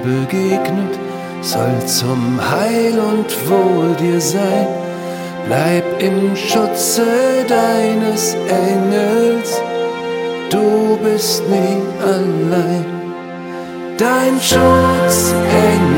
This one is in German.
begegnet, soll zum Heil und Wohl dir sein. Bleib im Schutze deines Engels, du bist nie allein. Dein Schutzengel